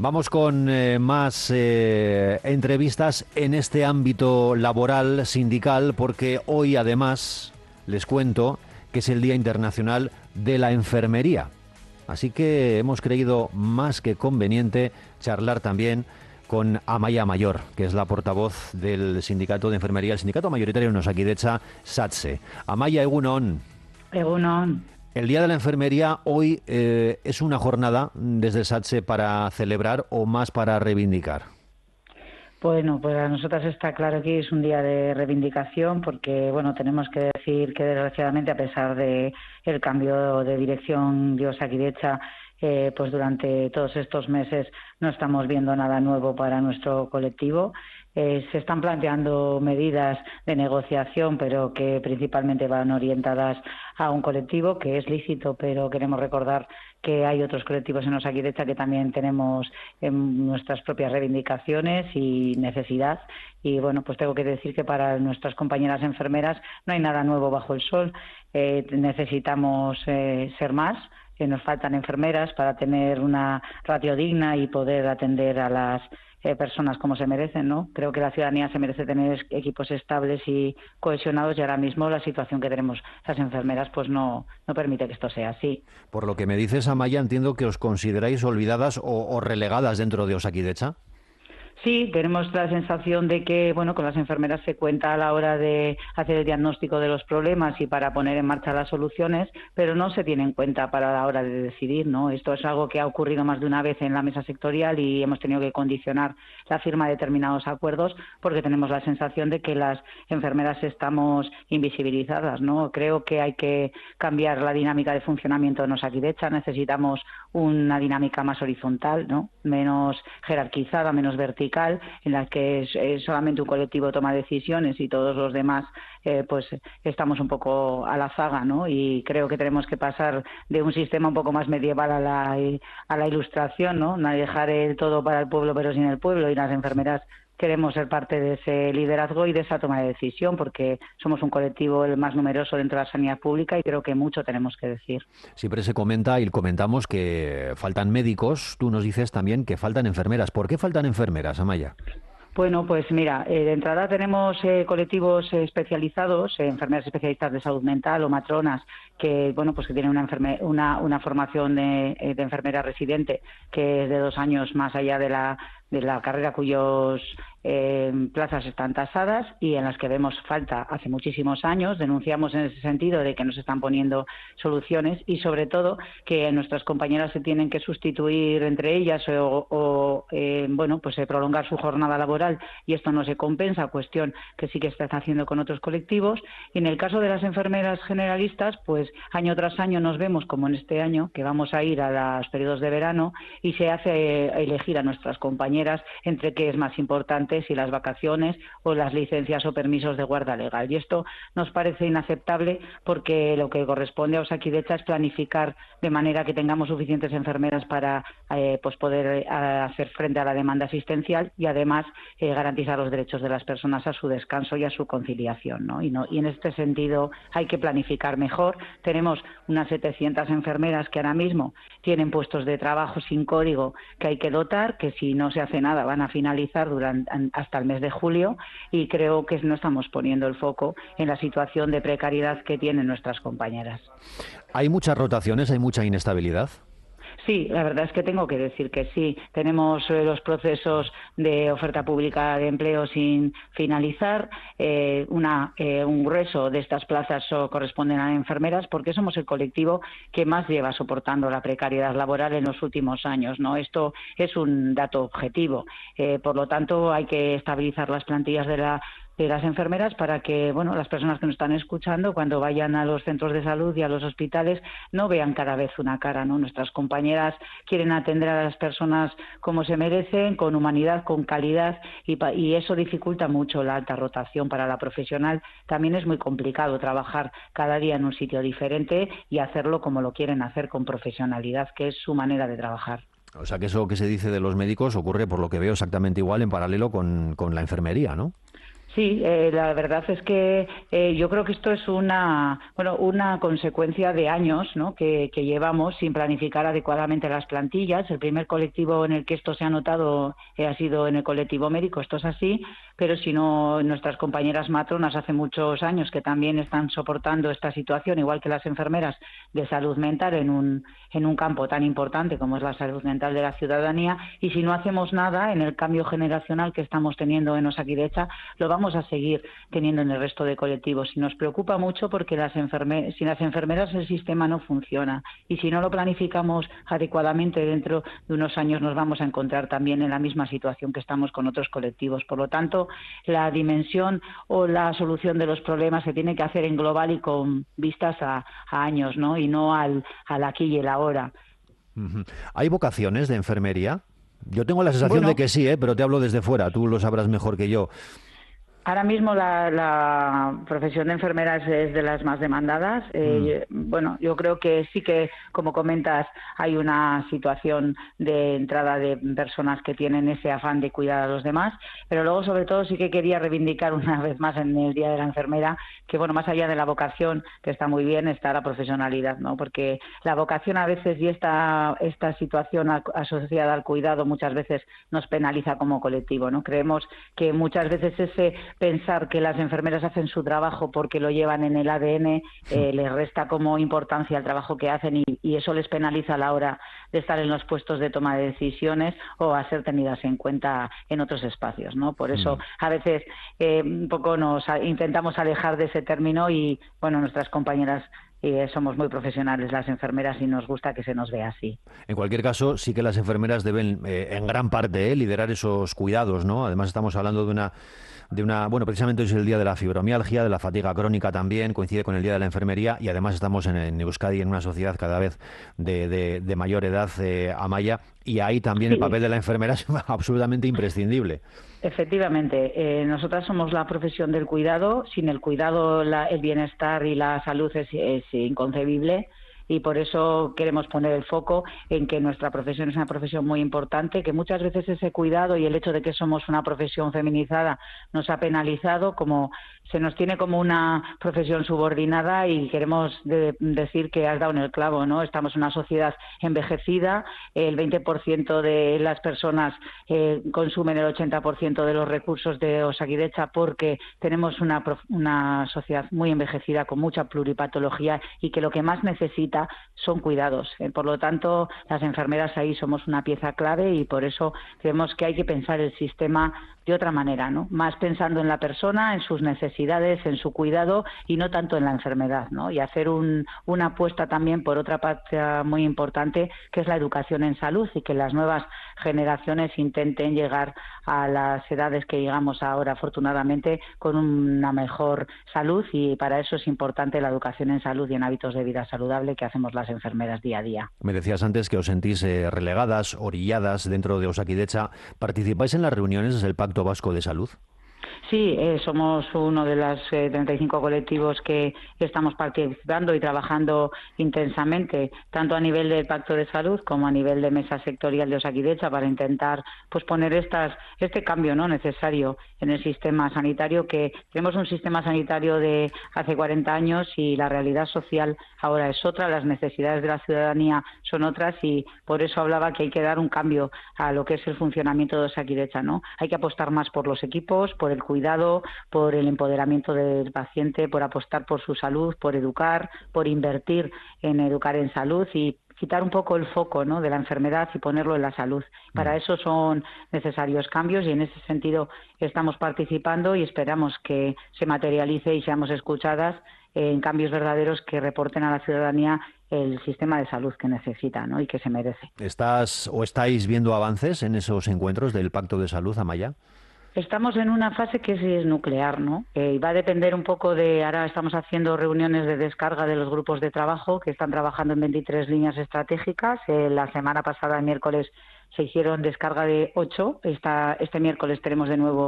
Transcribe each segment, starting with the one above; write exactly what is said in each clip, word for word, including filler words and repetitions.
Vamos con eh, más eh, entrevistas en este ámbito laboral, sindical, porque hoy además les cuento que es el Día Internacional de la Enfermería. Así que hemos creído más que conveniente charlar también con Amaia Mayor, que es la portavoz del Sindicato de Enfermería, el Sindicato Mayoritario en Osakidetza, SATSE. Amaia, egunon. Egunon. El Día de la Enfermería hoy eh, es una jornada desde SATSE para celebrar o más para reivindicar. Bueno, pues a nosotras está claro que es un día de reivindicación porque, bueno, tenemos que decir que desgraciadamente a pesar de el cambio de dirección de Osakidetza, eh, pues durante todos estos meses no estamos viendo nada nuevo para nuestro colectivo. Eh, se están planteando medidas de negociación, pero que principalmente van orientadas a un colectivo que es lícito, pero queremos recordar que hay otros colectivos en Osakidetza que también tenemos en nuestras propias reivindicaciones y necesidad. Y bueno, pues tengo que decir que para nuestras compañeras enfermeras no hay nada nuevo bajo el sol. Eh, necesitamos eh, ser más. Que nos faltan enfermeras para tener una ratio digna y poder atender a las eh, personas como se merecen, ¿no? Creo que la ciudadanía se merece tener equipos estables y cohesionados y ahora mismo la situación que tenemos las enfermeras pues no, no permite que esto sea así. Por lo que me dices, Amaia, entiendo que os consideráis olvidadas o, o relegadas dentro de Osakidetza. Sí, tenemos la sensación de que, bueno, con las enfermeras se cuenta a la hora de hacer el diagnóstico de los problemas y para poner en marcha las soluciones, pero no se tiene en cuenta para la hora de decidir, ¿no? Esto es algo que ha ocurrido más de una vez en la mesa sectorial y hemos tenido que condicionar la firma de determinados acuerdos porque tenemos la sensación de que las enfermeras estamos invisibilizadas, ¿no? Creo que hay que cambiar la dinámica de funcionamiento en Osakidetza, necesitamos una dinámica más horizontal, ¿no? Menos jerarquizada, menos vertical, en la que es, es solamente un colectivo toma decisiones y todos los demás eh, pues estamos un poco a la zaga, ¿no? Y creo que tenemos que pasar de un sistema un poco más medieval a la, a la ilustración, ¿no? No dejar el todo para el pueblo pero sin el pueblo, y las enfermeras queremos ser parte de ese liderazgo y de esa toma de decisión porque somos un colectivo el más numeroso dentro de la sanidad pública y creo que mucho tenemos que decir. Siempre se comenta y comentamos que faltan médicos. Tú nos dices también que faltan enfermeras. ¿Por qué faltan enfermeras, Amaia? Bueno, pues mira, eh, de entrada tenemos eh, colectivos eh, especializados, eh, enfermeras especialistas de salud mental o matronas, que bueno, pues que tienen una, enferme, una, una formación de, de enfermera residente que es de dos años más allá de la de la carrera cuyos eh, plazas están tasadas y en las que vemos falta hace muchísimos años. Denunciamos en ese sentido de que no se están poniendo soluciones y sobre todo que nuestras compañeras se tienen que sustituir entre ellas o, o eh, bueno, pues eh, prolongar su jornada laboral y esto no se compensa, cuestión que sí que está haciendo con otros colectivos. Y en el caso de las enfermeras generalistas, pues año tras año nos vemos, como en este año, que vamos a ir a los periodos de verano y se hace elegir a nuestras compañeras entre qué es más importante, si las vacaciones o las licencias o permisos de guarda legal. Y esto nos parece inaceptable porque lo que corresponde a Osakidetza es planificar de manera que tengamos suficientes enfermeras para eh, pues poder eh, hacer frente a la demanda asistencial y además eh, garantizar los derechos de las personas a su descanso y a su conciliación, ¿no? Y, no, y en este sentido hay que planificar mejor. Tenemos unas setecientas enfermeras que ahora mismo tienen puestos de trabajo sin código que hay que dotar, que si no se hace nada van a finalizar durante, hasta el mes de julio y creo que no estamos poniendo el foco en la situación de precariedad que tienen nuestras compañeras. ¿Hay muchas rotaciones, hay mucha inestabilidad? Sí, la verdad es que tengo que decir que sí. Tenemos eh, los procesos de oferta pública de empleo sin finalizar. Eh, una, eh, un grueso de estas plazas so, corresponden a enfermeras porque somos el colectivo que más lleva soportando la precariedad laboral en los últimos años, ¿no? Esto es un dato objetivo. Eh, por lo tanto, hay que estabilizar las plantillas de la de las enfermeras para que, bueno, las personas que nos están escuchando cuando vayan a los centros de salud y a los hospitales no vean cada vez una cara, ¿no? Nuestras compañeras quieren atender a las personas como se merecen, con humanidad, con calidad y, y eso dificulta mucho la alta rotación para la profesional. También es muy complicado trabajar cada día en un sitio diferente y hacerlo como lo quieren hacer, con profesionalidad, que es su manera de trabajar. O sea que eso que se dice de los médicos ocurre, por lo que veo, exactamente igual en paralelo con, con la enfermería, ¿no? Sí, eh, la verdad es que eh, yo creo que esto es una, bueno, una consecuencia de años, ¿no?, que, que llevamos sin planificar adecuadamente las plantillas. El primer colectivo en el que esto se ha notado eh, ha sido en el colectivo médico, esto es así, pero si no, nuestras compañeras matronas hace muchos años que también están soportando esta situación, igual que las enfermeras de salud mental en un, en un campo tan importante como es la salud mental de la ciudadanía, y si no hacemos nada en el cambio generacional que estamos teniendo en Osakidetza, lo vamos a seguir teniendo en el resto de colectivos. Y nos preocupa mucho porque las enferme sin las enfermeras el sistema no funciona, y si no lo planificamos adecuadamente, dentro de unos años nos vamos a encontrar también en la misma situación que estamos con otros colectivos. Por lo tanto, la dimensión o la solución de los problemas se tiene que hacer en global y con vistas a, a años, ¿no?, y no al, al aquí y el ahora. Uh-huh. ¿Hay vocaciones de enfermería? Yo tengo la sensación de Bueno, que sí, ¿eh? Pero te hablo desde fuera, tú lo sabrás mejor que yo. ahora mismo la, la profesión de enfermera es, es de las más demandadas. Mm. Eh, bueno, yo creo que sí que, como comentas, hay una situación de entrada de personas que tienen ese afán de cuidar a los demás, pero luego, sobre todo, sí que quería reivindicar una vez más en el Día de la Enfermera que, bueno, más allá de la vocación, que está muy bien, está la profesionalidad, ¿no? Porque la vocación a veces y esta, esta situación asociada al cuidado muchas veces nos penaliza como colectivo, ¿no? Creemos que muchas veces ese pensar que las enfermeras hacen su trabajo porque lo llevan en el A D N eh, les resta como importancia al trabajo que hacen, y, y eso les penaliza a la hora de estar en los puestos de toma de decisiones o a ser tenidas en cuenta en otros espacios, ¿no? Por eso a veces eh, un poco nos a, intentamos alejar de ese término, y bueno, nuestras compañeras eh, somos muy profesionales las enfermeras y nos gusta que se nos vea así. En cualquier caso, sí que las enfermeras deben, eh, en gran parte, eh, liderar esos cuidados, ¿no? Además, estamos hablando de una, de una, bueno, precisamente hoy es el día de la fibromialgia, de la fatiga crónica también, coincide con el día de la enfermería, y además estamos en, en Euskadi, en una sociedad cada vez de, de, de mayor edad, eh, Amaya, y ahí también el Sí. papel de la enfermera es absolutamente imprescindible. Efectivamente, eh, nosotras somos la profesión del cuidado. Sin el cuidado, la, el bienestar y la salud es, es inconcebible, y por eso queremos poner el foco en que nuestra profesión es una profesión muy importante, que muchas veces ese cuidado y el hecho de que somos una profesión feminizada nos ha penalizado, como se nos tiene como una profesión subordinada, y queremos de, decir que has dado en el clavo, ¿no? Estamos en una sociedad envejecida, el veinte por ciento de las personas eh, consumen el ochenta por ciento de los recursos de Osakidetza porque tenemos una, una sociedad muy envejecida con mucha pluripatología, y que lo que más necesita son cuidados. Eh, por lo tanto, las enfermeras ahí somos una pieza clave, y por eso creemos que hay que pensar el sistema de otra manera, ¿no? Más pensando en la persona, en sus necesidades, en su cuidado, y no tanto en la enfermedad, ¿no? Y hacer un, una apuesta también por otra parte muy importante, que es la educación en salud, y que las nuevas generaciones intenten llegar a las edades que llegamos ahora, afortunadamente, con una mejor salud, y para eso es importante la educación en salud y en hábitos de vida saludable que hacemos las enfermeras día a día. Me decías antes que os sentís eh, relegadas, orilladas dentro de Osakidetza. ¿Participáis en las reuniones del Pacto Vasco de Salud? Sí, eh, somos uno de los eh, treinta y cinco colectivos que estamos participando y trabajando intensamente, tanto a nivel del Pacto de Salud como a nivel de mesa sectorial de Osakidetza, para intentar pues poner estas, este cambio, ¿no?, necesario en el sistema sanitario, que tenemos un sistema sanitario de hace cuarenta años y la realidad social ahora es otra, las necesidades de la ciudadanía son otras, y por eso hablaba que hay que dar un cambio a lo que es el funcionamiento de Osakidetza, ¿no? Hay que apostar más por los equipos, por el cuidado, por el empoderamiento del paciente, por apostar por su salud, por educar, por invertir en educar en salud, y quitar un poco el foco, ¿no?, de la enfermedad y ponerlo en la salud. Para eso son necesarios cambios, y en ese sentido estamos participando, y esperamos que se materialice y seamos escuchadas en cambios verdaderos que reporten a la ciudadanía el sistema de salud que necesita, ¿no?, y que se merece. ¿Estás o estáis viendo avances en esos encuentros del Pacto de Salud, Amaya? Estamos en una fase que es nuclear, ¿no? Eh, y va a depender un poco de... Ahora estamos haciendo reuniones de descarga de los grupos de trabajo que están trabajando en veintitrés líneas estratégicas. Eh, la semana pasada, el miércoles, se hicieron descarga de ocho. Esta, este miércoles tenemos de nuevo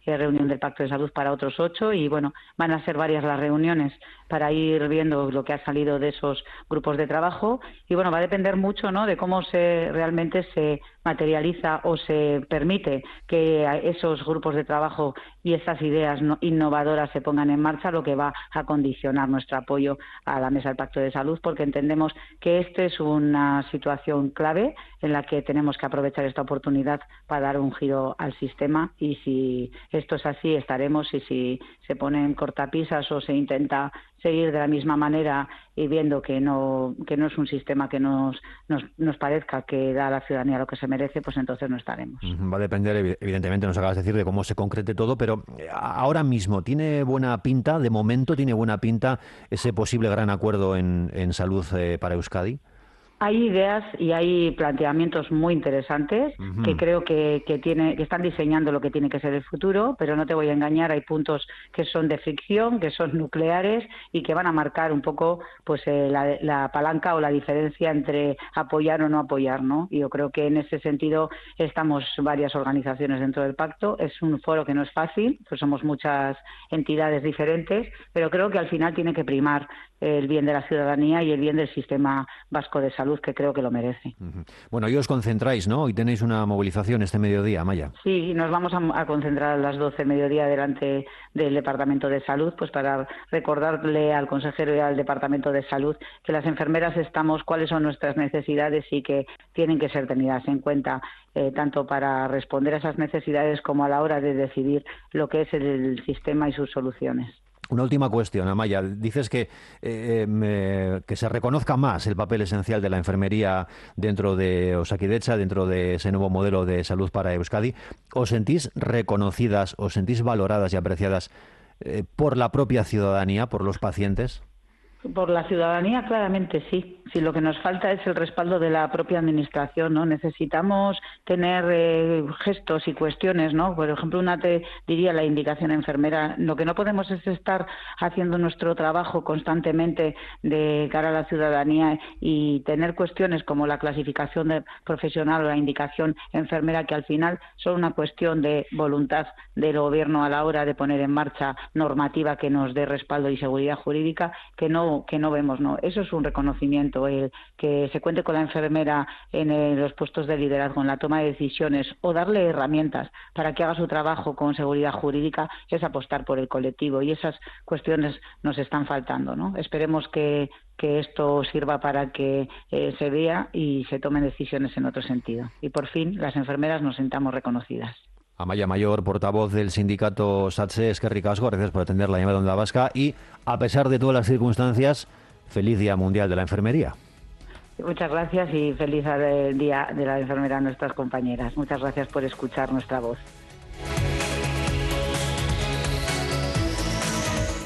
eh, reunión del Pacto de Salud para otros ocho y bueno, van a ser varias las reuniones para ir viendo lo que ha salido de esos grupos de trabajo y bueno, va a depender mucho, ¿no?, de cómo se realmente se materializa o se permite que esos grupos de trabajo y esas ideas no, innovadoras se pongan en marcha, lo que va a condicionar nuestro apoyo a la Mesa del Pacto de Salud, porque entendemos que esta es una situación clave en la que tenemos que aprovechar esta oportunidad para dar un giro al sistema y si esto es así estaremos y si se ponen cortapisas o se intenta seguir de la misma manera y viendo que no que no es un sistema que nos, nos nos parezca que da a la ciudadanía lo que se merece, pues entonces no estaremos. Va a depender, evidentemente, nos acabas de decir, de cómo se concrete todo, pero ahora mismo, ¿tiene buena pinta, de momento tiene buena pinta ese posible gran acuerdo en, en salud eh, para Euskadi? Hay ideas y hay planteamientos muy interesantes uh-huh. que creo que, que, tiene, que están diseñando lo que tiene que ser el futuro, pero no te voy a engañar, hay puntos que son de fricción, que son nucleares y que van a marcar un poco pues eh, la, la palanca o la diferencia entre apoyar o no apoyar, ¿no? Y yo creo que en ese sentido estamos varias organizaciones dentro del pacto. Es un foro que no es fácil, pues somos muchas entidades diferentes, pero creo que al final tiene que primar el bien de la ciudadanía y el bien del sistema vasco de salud, que creo que lo merece. Uh-huh. Bueno, hoy os concentráis, ¿no? Hoy tenéis una movilización este mediodía, Amaya. Sí, nos vamos a, a concentrar a las doce mediodía delante del Departamento de Salud, pues para recordarle al consejero y al Departamento de Salud que las enfermeras estamos, cuáles son nuestras necesidades y que tienen que ser tenidas en cuenta eh, tanto para responder a esas necesidades como a la hora de decidir lo que es el, el sistema y sus soluciones. Una última cuestión, Amaya. Dices que, eh, me, que se reconozca más el papel esencial de la enfermería dentro de Osakidetza, dentro de ese nuevo modelo de salud para Euskadi. ¿Os sentís reconocidas, os sentís valoradas y apreciadas eh, por la propia ciudadanía, por los pacientes? Por la ciudadanía, claramente sí. Si lo que nos falta es el respaldo de la propia administración, ¿no? Necesitamos tener eh, gestos y cuestiones, ¿no? Por ejemplo, una te diría la indicación enfermera. Lo que no podemos es estar haciendo nuestro trabajo constantemente de cara a la ciudadanía y tener cuestiones como la clasificación de profesional o la indicación enfermera, que al final son una cuestión de voluntad del gobierno a la hora de poner en marcha normativa que nos dé respaldo y seguridad jurídica, que no que no vemos, no. Eso es un reconocimiento, el que se cuente con la enfermera en el, los puestos de liderazgo, en la toma de decisiones o darle herramientas para que haga su trabajo con seguridad jurídica, es apostar por el colectivo y esas cuestiones nos están faltando, ¿no? Esperemos que, que esto sirva para que eh, se vea y se tomen decisiones en otro sentido y por fin las enfermeras nos sintamos reconocidas. Amaya Mayor, portavoz del sindicato SATSE, eskerrik asko, gracias por atender la llamada de Onda Vasca y, a pesar de todas las circunstancias, feliz Día Mundial de la Enfermería. Muchas gracias y feliz Día de la Enfermera a nuestras compañeras. Muchas gracias por escuchar nuestra voz.